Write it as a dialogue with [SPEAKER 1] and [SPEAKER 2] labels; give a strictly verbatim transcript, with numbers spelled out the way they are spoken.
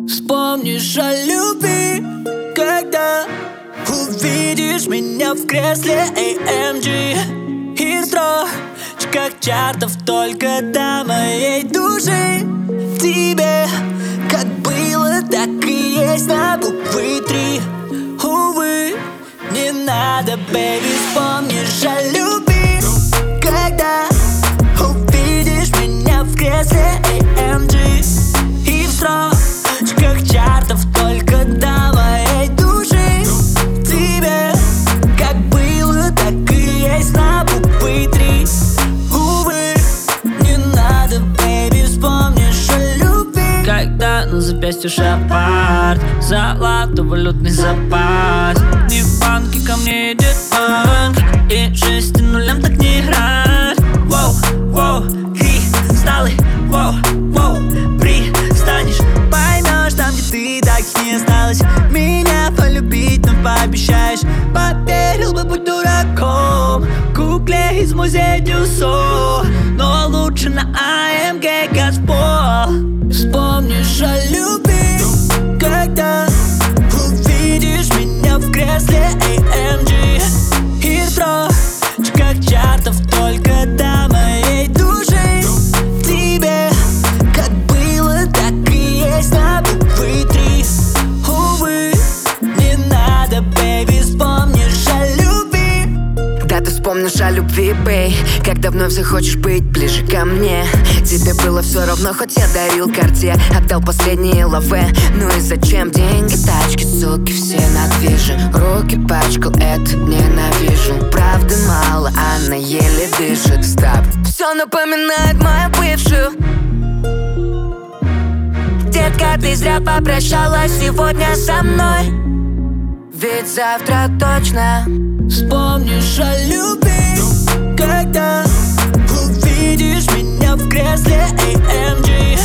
[SPEAKER 1] Вспомнишь о любви, когда увидишь меня в кресле эй эм джи. И строчка чартов только до моей души. В тебе как было, так и есть на буквы три. Увы, не надо, бэйби, вспомнишь о любви, когда увидишь меня в кресле эй эм джи. И в строчках чартов только до моей души. В тебе как было, так и есть на буквы три. Увы, не надо, бэйби, вспомнишь о любви,
[SPEAKER 2] когда на запястье шапард, золото-валютный запас. Не в банке ко мне идет банк, и шести нулям так не играть. Воу, воу, кристаллы, воу, воу, пристанешь, поймешь там, где ты так и не осталась. Меня полюбить, но пообещаешь. Поверил бы, будь дураком, кукле из музея Дюссо, но лучше на а эм джи Газпол.
[SPEAKER 1] Вспомнишь о любви, когда увидишь меня в кресле эй эм джи. И в строчках чартов только до моей души. В тебе как было, так и есть на буквы три. Увы, не надо, бэйби, вспомнишь о любви.
[SPEAKER 3] Да, ты вспомнишь о любви, бэй, когда вновь захочешь быть ближе ко мне. Тебе было все равно, хоть я дарил карте, отдал последние лаве. Ну и зачем деньги, тачки, суки, все на движе. Руки пачкал, это ненавижу. Правды мало, она еле дышит. Стоп, все напоминает мою бывшую. Детка, ты зря попрощалась сегодня со мной, ведь завтра точно
[SPEAKER 1] вспомнишь о любви, когда увидишь меня в кресле эй эм джи.